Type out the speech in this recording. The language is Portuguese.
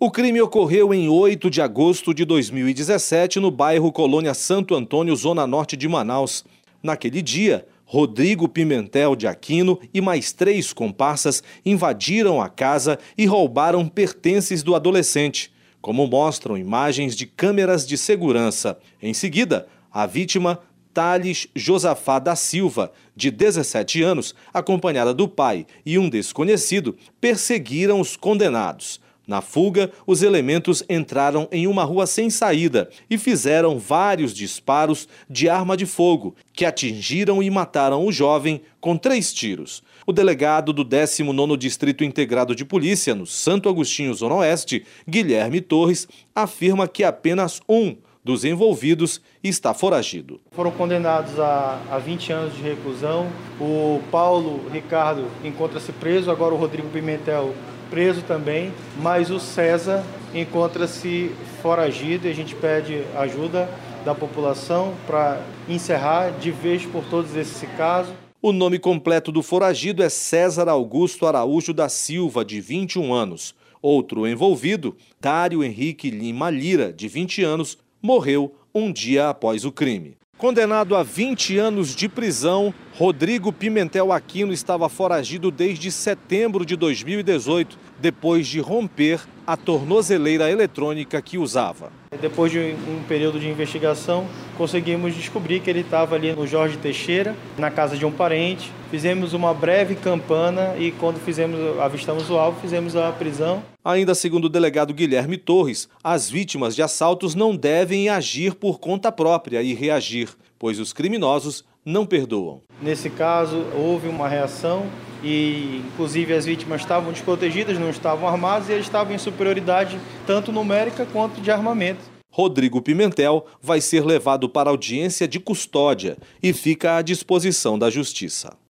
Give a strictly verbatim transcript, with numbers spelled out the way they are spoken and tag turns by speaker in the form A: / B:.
A: O crime ocorreu em oito de agosto de dois mil e dezessete no bairro Colônia Santo Antônio, zona norte de Manaus. Naquele dia, Rodrigo Pimentel de Aquino e mais três comparsas invadiram a casa e roubaram pertences do adolescente, como mostram imagens de câmeras de segurança. Em seguida, a vítima, Thales Josafá da Silva, de dezessete anos, acompanhada do pai e um desconhecido, perseguiram os condenados. Na fuga, os elementos entraram em uma rua sem saída e fizeram vários disparos de arma de fogo, que atingiram e mataram o jovem com três tiros. O delegado do décimo nono Distrito Integrado de Polícia, no Santo Agostinho, Zona Oeste, Guilherme Torres, afirma que apenas um dos envolvidos está foragido.
B: Foram condenados a, a vinte anos de reclusão. O Paulo Ricardo encontra-se preso, agora o Rodrigo Pimentel preso também, mas o César encontra-se foragido e a gente pede ajuda da população para encerrar de vez por todos esse caso.
A: O nome completo do foragido é César Augusto Araújo da Silva, de vinte e um anos. Outro envolvido, Dário Henrique Lima Lira, de vinte anos, morreu um dia após o crime. Condenado a vinte anos de prisão, Rodrigo Pimentel Aquino estava foragido desde setembro de dois mil e dezoito, depois de romper a tornozeleira eletrônica que usava.
B: Depois de um período de investigação, conseguimos descobrir que ele estava ali no Jorge Teixeira, na casa de um parente. Fizemos uma breve campana e quando fizemos, avistamos o alvo, fizemos a prisão.
A: Ainda segundo o delegado Guilherme Torres, as vítimas de assaltos não devem agir por conta própria e reagir, pois os criminosos não perdoam.
B: Nesse caso, houve uma reação e, inclusive, as vítimas estavam desprotegidas, não estavam armadas e eles estavam em superioridade tanto numérica quanto de armamento.
A: Rodrigo Pimentel vai ser levado para audiência de custódia e fica à disposição da Justiça.